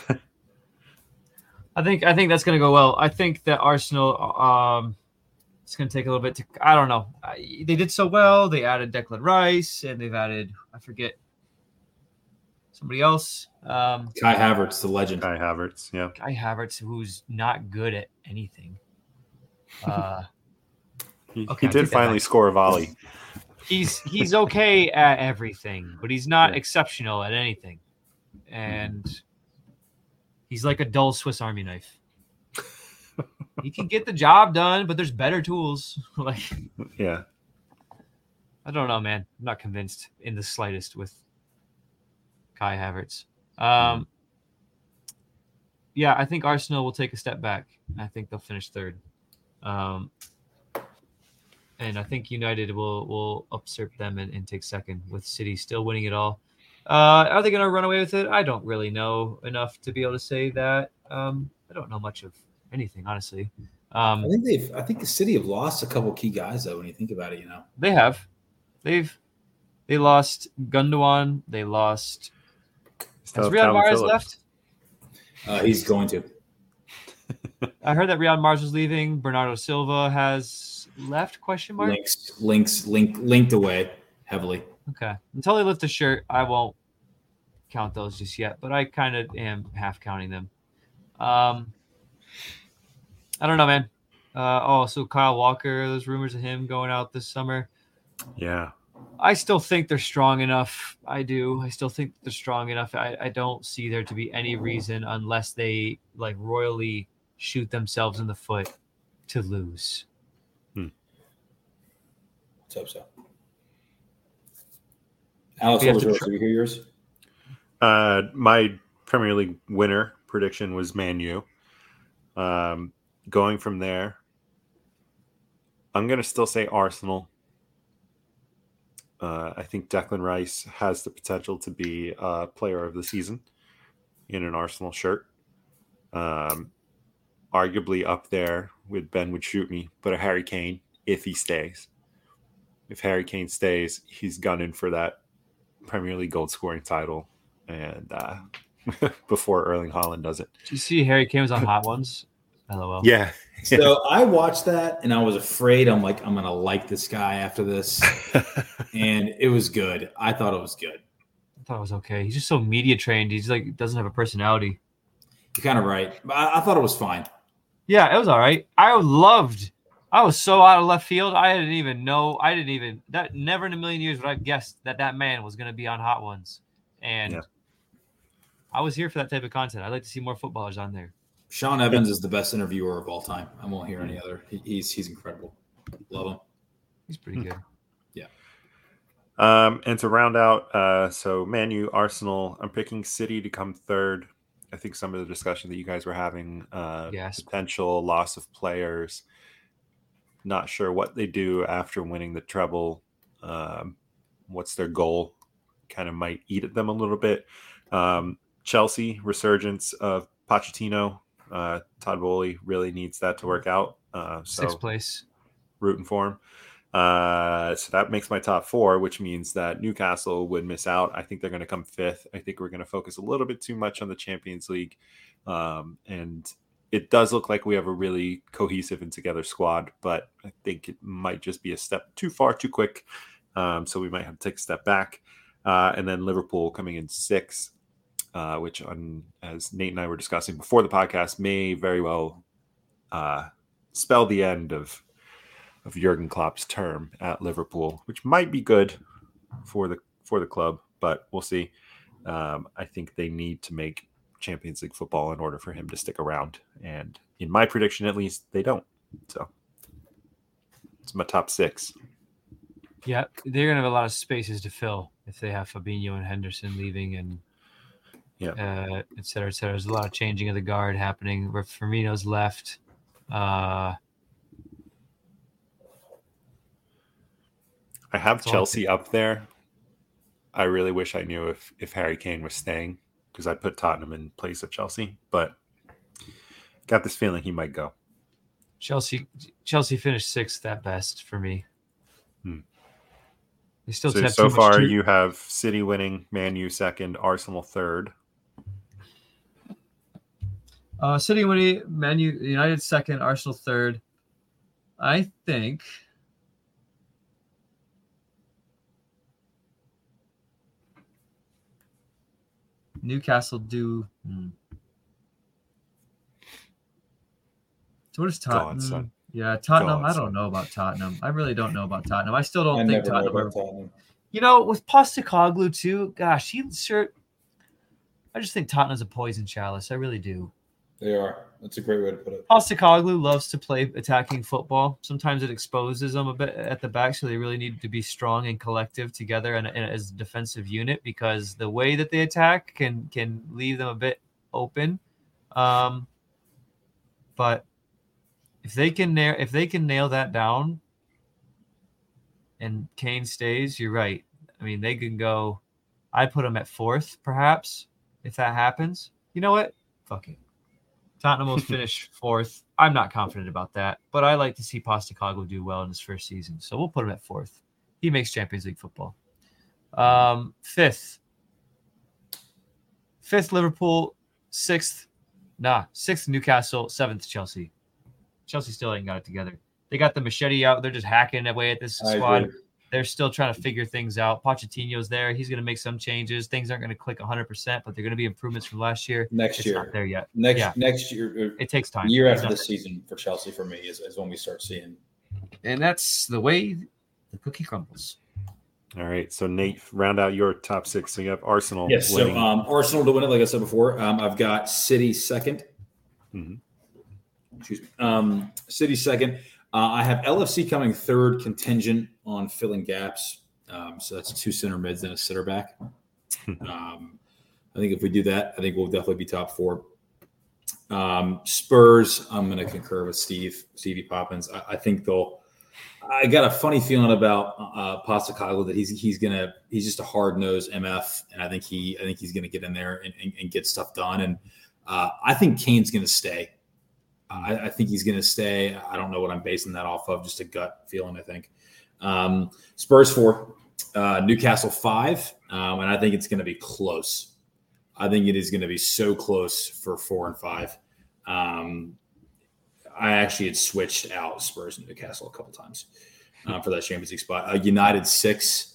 I think I think that's going to go well. I think that Arsenal. Um, It's going to take a little bit to, I don't know. I, they did so well. They added Declan Rice and they've added, I forget, somebody else. Um, Kai Havertz, the legend. Kai Havertz, yeah. Kai Havertz, who's not good at anything. Uh, he, okay, he did finally back. score a volley. He's he's okay at everything, but he's not yeah. exceptional at anything. And he's like a dull Swiss Army knife. He can get the job done, but there's better tools. Like, yeah, I don't know, man. I'm not convinced in the slightest with Kai Havertz. Um, yeah, I think Arsenal will take a step back. I think they'll finish third, um, and I think United will will usurp them and, and take second. With City still winning it all, uh, are they going to run away with it? I don't really know enough to be able to say that. Um, I don't know much of anything, honestly. Um, I think they've. I think the City have lost a couple key guys, though. When you think about it, you know, they have. They've they lost Gundogan. They lost. Still Has Riyad Mahrez left? Uh, he's going to. I heard that Riyad Mahrez was leaving. Bernardo Silva has left? Question mark. Links, links, link, linked away heavily. Okay. Until they lift the shirt, I won't count those just yet. But I kind of am half counting them. Um. I don't know, man. Uh, oh, so Kyle Walker, there's rumors of him going out this summer. Yeah. I still think they're strong enough. I do. I still think they're strong enough. I, I don't see there to be any reason unless they like royally shoot themselves in the foot to lose. Hmm. Let's hope so. Alex, We have what was to yours? try- Did we hear yours? Uh, my Premier League winner prediction was Man U. Um, going from there, I'm going to still say Arsenal. Uh, I think Declan Rice has the potential to be a player of the season in an Arsenal shirt. Um, arguably up there with Ben would shoot me, but a Harry Kane if he stays. If Harry Kane stays, he's gunning for that Premier League goal scoring title, and uh, before Erling Haaland does it. Did you see Harry Kane was on Hot Ones? LOL. Yeah. So I watched that and I was afraid. I'm like, I'm gonna like this guy after this, and it was good. I thought it was good. I thought it was okay. He's just so media trained. He's like doesn't have a personality. You're kind of right, but I, I thought it was fine. Yeah, it was all right. I loved. I was so out of left field. I didn't even know. I didn't even that. Never in a million years would I have guessed that that man was going to be on Hot Ones, and Yeah. I was here for that type of content. I'd like to see more footballers on there. Sean Evans is the best interviewer of all time. I won't hear any other. He, he's he's incredible. Love him. He's pretty good. Um, and to round out, uh, so Man U, Arsenal, I'm picking City to come third. I think some of the discussion that you guys were having, uh, Yes. potential loss of players, not sure what they do after winning the treble. Um, what's their goal? Kind of might eat at them a little bit. Um, Chelsea, resurgence of Pochettino, uh, Todd Bowley really needs that to work out. Uh, so Sixth place. Rooting for him. Uh, so that makes my top four, which means that Newcastle would miss out. I think they're going to come fifth. I think we're going to focus a little bit too much on the Champions League. Um, and it does look like we have a really cohesive and together squad, but I think it might just be a step too far, too quick. Um, so we might have to take a step back. Uh, and then Liverpool coming in sixth, uh, which, on, as Nate and I were discussing before the podcast, may very well uh, spell the end of of Jurgen Klopp's term at Liverpool, which might be good for the for the club, but we'll see. Um, I think they need to make Champions League football in order for him to stick around, and in my prediction, at least, they don't. So it's my top six. Yeah, they're gonna have a lot of spaces to fill if they have Fabinho and Henderson leaving, and yeah, uh, et cetera, et cetera. There's a lot of changing of the guard happening. Where Firmino's left. Uh, I have That's all Chelsea up there. I really wish I knew if, if Harry Kane was staying, because I'd put Tottenham in place of Chelsea, but got this feeling he might go. Chelsea Chelsea finished sixth at best for me. Hmm. They still So, have so too far, much to- you have City winning, Man U second, Arsenal third. Uh, City winning, Man U, United second, Arsenal third. I think Newcastle do. Hmm. So what is Go on, Tottenham? son. Yeah, Tottenham. on, I don't son. know about Tottenham. I really don't know about Tottenham. I still don't I think never know Tottenham. about Are, Tottenham. you know, with Postecoglou too. Gosh, he sure. I just think Tottenham's a poison chalice. I really do. They are. That's a great way to put it. Postecoglou loves to play attacking football. Sometimes it exposes them a bit at the back, so they really need to be strong and collective together and, and as a defensive unit, because the way that they attack can can leave them a bit open. Um, but if they can nail if they can nail that down, and Kane stays, you're right. I mean, they can go. I put them at fourth, perhaps, if that happens. You know what? Fuck it. Tottenham will finish fourth. I'm not confident about that, but I like to see Postecoglou do well in his first season, so we'll put him at fourth. He makes Champions League football. Um, fifth, fifth Liverpool, sixth, nah, sixth Newcastle, seventh Chelsea. Chelsea still ain't got it together. They got the machete out. They're just hacking away at this I squad. agree. They're still trying to figure things out. Pochettino's there. He's going to make some changes. Things aren't going to click one hundred percent, but they're going to be improvements from last year. Next It's year. not there yet. Next Yeah. next year, It takes uh, time. year It's after not- the season for Chelsea for me is, is when we start seeing. And that's the way the cookie crumbles. All right. So, Nate, round out your top six. So, you have Arsenal Yes. So winning. um, Arsenal to win it, like I said before. Um, I've got City second. Mhm. Excuse me. Um, City second. Uh, I have L F C coming third, contingent on filling gaps. Um, so that's two center mids and a center back. Um, I think if we do that, I think we'll definitely be top four. Um, Spurs, I'm going to concur with Steve, Stevie Poppins. I, I think they'll. I got a funny feeling about uh, Postecoglou that he's he's gonna he's just a hard nosed M F, and I think he I think he's gonna get in there and, and, and get stuff done. And uh, I think Kane's gonna stay. I, I think he's gonna stay. I don't know what I'm basing that off of, just a gut feeling. I think um, Spurs four, uh, Newcastle five, um, and I think it's gonna be close. I think it is gonna be so close for four and five. Um, I actually had switched out Spurs and Newcastle a couple times uh, for that Champions League spot. Uh, United six.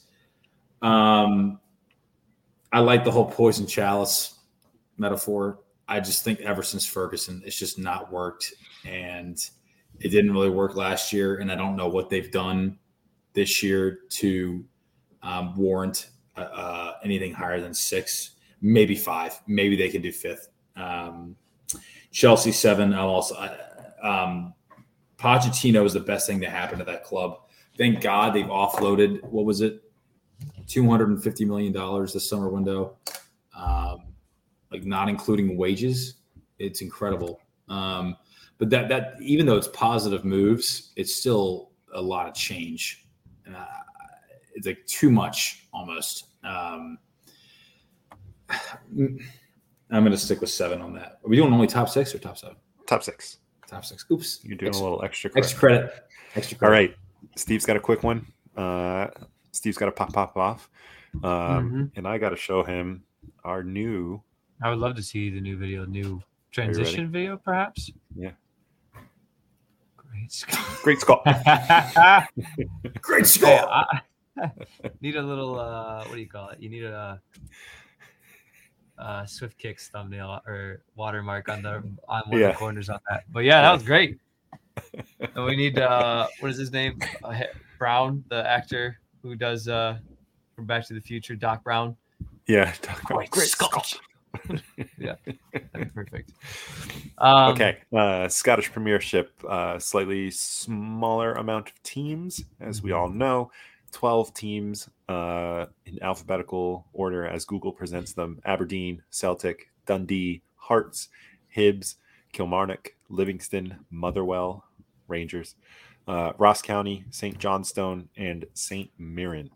Um, I like the whole poison chalice metaphor. I just think ever since Ferguson, it's just not worked, and it didn't really work last year. And I don't know what they've done this year to um, warrant uh, uh, anything higher than six, maybe five. Maybe they can do fifth. Um, Chelsea seven. I'm also. I, Um, Pochettino is the best thing to happen to that club. Thank God they've offloaded, what was it, two hundred fifty million dollars this summer window, um, like not including wages. It's incredible. Um, but that that even though it's positive moves, it's still a lot of change. Uh, it's like too much almost. Um, I'm going to stick with seven on that. Are we doing only top six or top seven? Top six. Top six. Oops. You're doing extra, a little extra credit. Extra credit. Extra credit. All right. Steve's got a quick one. Uh, Steve's got to pop, pop off. Um, Mm-hmm. And I got to show him our new. I would love to see the new video, new transition video, perhaps. Yeah. Great Scott. Great Scott. Great Hey, score. I need a little, uh, what do you call it? You need a, uh, Swift Kicks thumbnail or watermark on the on one Yeah. of the corners on that. But yeah, that was great. And we need, uh, what is his name? Uh, Brown, the actor who does uh, from Back to the Future, Doc Brown. Yeah. Talk about Great, great Scott. Yeah, that'd be perfect. Um, Okay, uh, Scottish Premiership, uh, slightly smaller amount of teams, as we all know, twelve teams uh, in alphabetical order as Google presents them: Aberdeen, Celtic, Dundee, Hearts, Hibs, Kilmarnock, Livingston, Motherwell, Rangers, uh, Ross County, Saint Johnstone, and Saint Mirren.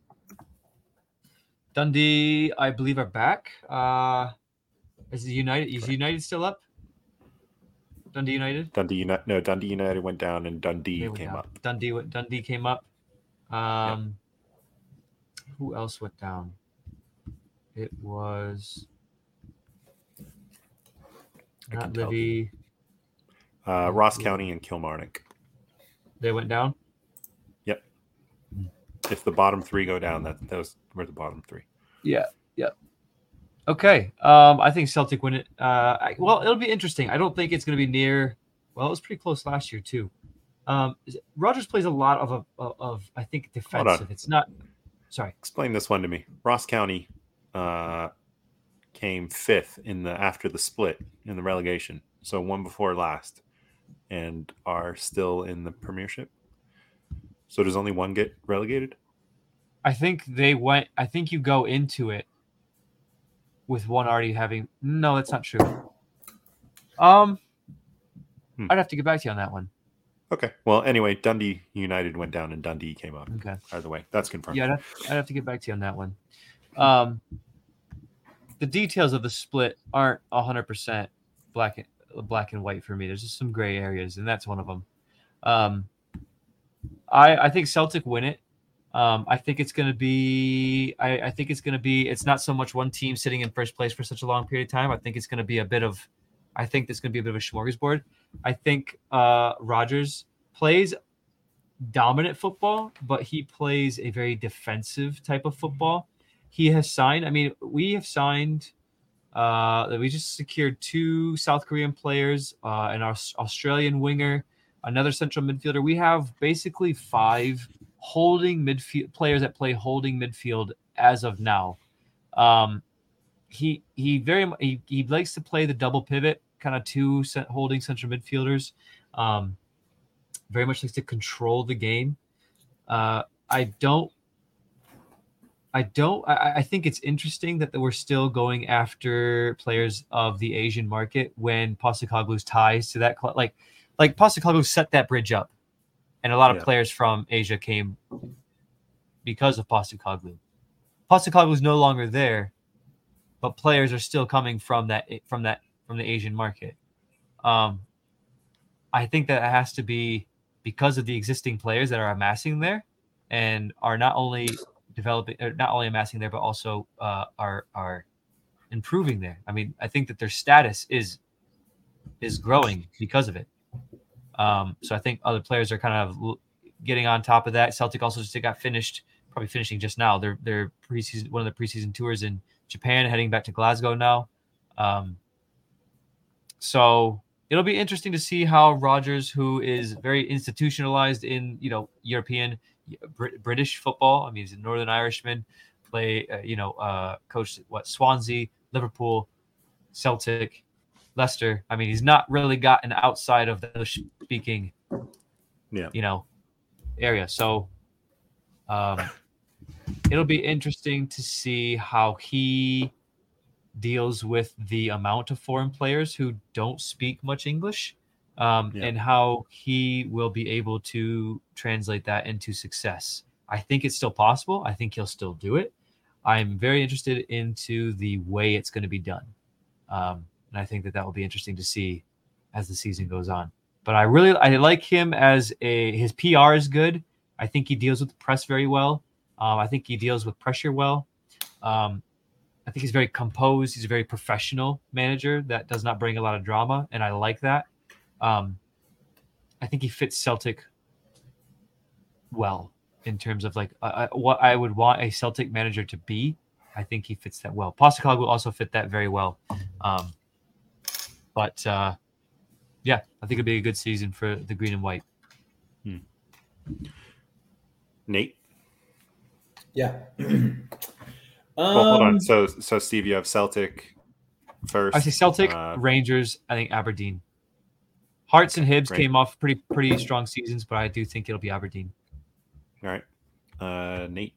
Dundee, I believe, are back. Uh, is the United? Is United still up? Dundee United. Dundee United, no, Dundee United went down, and Dundee They went came down. up. Dundee went- Dundee came up. Um, Who else went down? It was I not can tell. Livy. Uh, Ross County and Kilmarnock. They went down. If the bottom three go down, that those were the bottom three. Yeah. Yeah. Okay. Um, I think Celtic win it. Uh, I, well, it'll be interesting. I don't think it's going to be near. Well, it was pretty close last year too. Um, is it- Rogers plays a lot of of, of I think Hold on. defensive. It's not. Sorry. Explain this one to me. Ross County uh, came fifth in the after the split in the relegation, so one before last, and are still in the Premiership. So does only one get relegated? I think they went. I think you go into it with one already having. No, that's not true. Um, Hmm. I'd have to get back to you on that one. Okay. Well, anyway, Dundee United went down and Dundee came up. Okay. Either way, that's confirmed. Yeah, I'd have, I'd have to get back to you on that one. Um, the details of the split aren't a hundred percent black and black and white for me. There's just some gray areas, and that's one of them. Um, I I think Celtic win it. Um, I think it's going to be. I, I think it's going to be. It's not so much one team sitting in first place for such a long period of time. I think it's going to be a bit of. I think there's going to be a bit of a smorgasbord. I think uh, Rogers plays dominant football, but he plays a very defensive type of football. He has signed. I mean, we have signed. Uh, we just secured two South Korean players, uh, an Aus- Australian winger, another central midfielder. We have basically five holding midfield players that play holding midfield as of now. Um, he he very mu- he, he likes to play the double pivot, kind of two cent- holding central midfielders. Um, very much likes to control the game. Uh, I don't. I don't. I, I think it's interesting that we're still going after players of the Asian market when Postecoglou's ties to that club, like like Postecoglou set that bridge up, and a lot of Yeah. players from Asia came because of Postecoglou. Postecoglou's no longer there, but players are still coming from that from that from the Asian market. Um, I think that it has to be because of the existing players that are amassing there, and are not only developing, or not only amassing there, but also uh, are are improving there. I mean, I think that their status is is growing because of it. Um, so I think other players are kind of l- getting on top of that. Celtic also just got finished, probably finishing just now. Their their preseason, one of the preseason tours in Japan, heading back to Glasgow now. Um, so it'll be interesting to see how Rogers, who is very institutionalized in you know European, Br- British football. I mean, he's a Northern Irishman. Play, uh, you know, uh, coached at what Swansea, Liverpool, Celtic, Leicester. I mean, he's not really gotten outside of the English-speaking, Yeah. you know, area. So um, it'll be interesting to see how he deals with the amount of foreign players who don't speak much English, um, Yeah. and how he will be able to translate that into success. I think it's still possible. I think he'll still do it. I'm very interested into the way it's going to be done. Um, and I think that that will be interesting to see as the season goes on. But I really I like him as a his P R is good. I think he deals with the press very well. Um, I think he deals with pressure well. Um, I think he's very composed. He's a very professional manager that does not bring a lot of drama, and I like that. Um, I think he fits Celtic well in terms of like uh, what I would want a Celtic manager to be. I think he fits that well. Postecoglou will also fit that very well. Um, but uh, yeah, I think it'll be a good season for the green and white. Hmm. Nate? Yeah. Well, hold on. Um, So, so Steve, you have Celtic first. I say Celtic, Uh, Rangers, I think Aberdeen. Hearts and Hibs Great. came off pretty pretty strong seasons, but I do think it'll be Aberdeen. all right. Uh, Nate.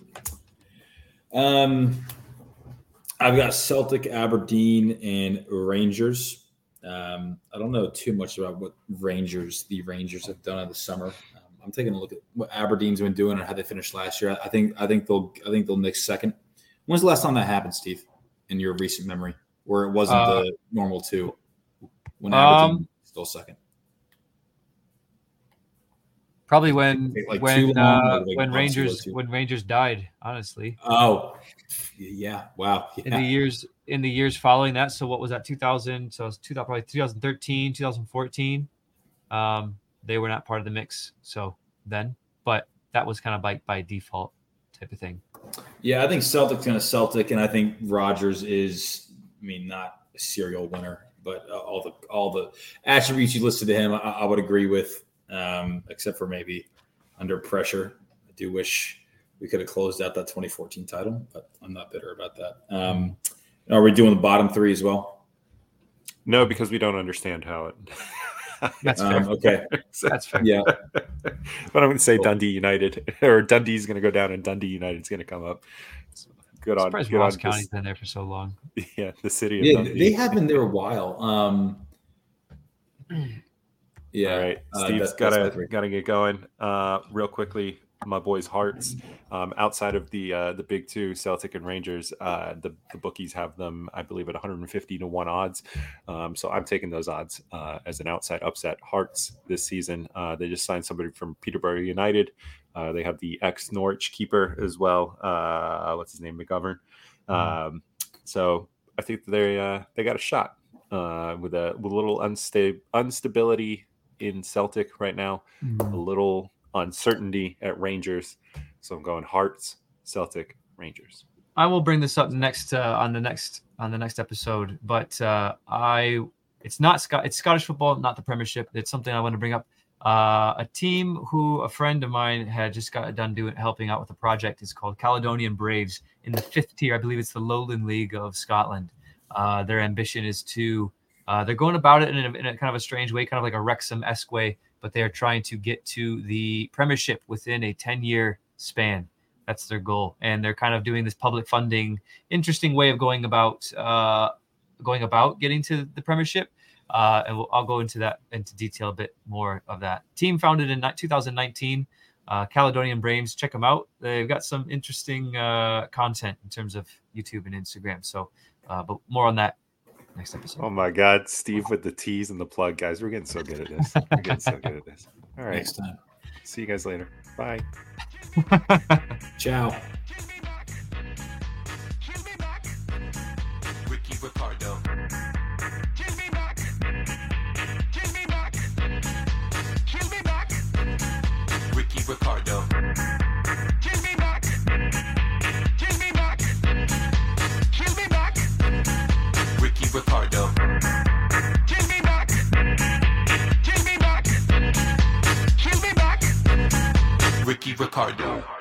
Um, I've got Celtic, Aberdeen, and Rangers. Um, I don't know too much about what Rangers, the Rangers, have done in the summer. Um, I'm taking a look at what Aberdeen's been doing and how they finished last year. I think, I think they'll, I think they'll mix second. When's the last time that happened, Steve? In your recent memory, where it wasn't Uh, the normal two, when Aberdeen um, was still second. Probably when Like when too long, uh, or like when one, two, Rangers two? when Rangers died, honestly. Oh, yeah! Wow. In Yeah. the years in the years following that, so what was that? two thousand, so it was two thousand, probably twenty thirteen, twenty fourteen. Um, they were not part of the mix, so then, but that was kind of by by default type of thing. Yeah, I think Celtic's going to Celtic, and I think Rodgers is, I mean, not a serial winner, but uh, all the all the attributes you listed to him, I, I would agree with, um, except for maybe under pressure. I do wish we could have closed out that twenty fourteen title, but I'm not bitter about that. Um, are we doing the bottom three as well? No, because we don't understand how it. That's fair. Um, okay. That's fair. Yeah. But I'm going to say Cool. Dundee United, or Dundee's going to go down, and Dundee United's going to come up. So good I'm on, surprised good Ross on County's this, been there for so long. yeah, the city of Yeah, Dundee. they have been there a while. Um, yeah. All right, uh, Steve's that- that's my gotta three. gotta get going. Uh, real quickly, my boys' Hearts. Um, outside of the uh, the big two, Celtic and Rangers, uh, the the bookies have them, I believe, at one hundred fifty to one odds. Um, so I'm taking those odds uh, as an outside upset. Hearts this season, uh, they just signed somebody from Peterborough United. Uh, they have the ex Norwich keeper as well. Uh, what's his name, McGovern. Um, so I think they uh, they got a shot uh, with a with a little unsta- instability in Celtic right now, a little uncertainty at Rangers. So I'm going Hearts, Celtic, Rangers. I will bring this up next uh, on the next on the next episode, but uh, I it's not Scot- it's Scottish football, not the Premiership. It's something I want to bring up. Uh, a team who a friend of mine had just got done doing helping out with a project is called Caledonian Braves in the fifth tier. I believe it's the Lowland League of Scotland. Uh, their ambition is to uh, they're going about it in a, in a kind of a strange way, kind of like a Wrexham-esque way, but they're trying to get to the Premiership within a ten-year span. That's their goal, and they're kind of doing this public funding, interesting way of going about uh, going about getting to the Premiership. Uh, and we'll, I'll go into that into detail a bit more of that. Team founded in two thousand nineteen, uh, Caledonian Braves. Check them out. They've got some interesting uh, content in terms of YouTube and Instagram. So, uh, but more on that next episode. Oh my God, Steve with the tease and the plug, guys. We're getting so good at this. We're getting so good at this. All right. Next time. See you guys later. Bye. Ciao. Ricky Ricardo. Give me back. Give me back. Give me back. Ricky Ricardo. Give me back. Give me back. Give me back. Ricky Ricardo. Give me back. Give me back. Give me back. Ricky Ricardo.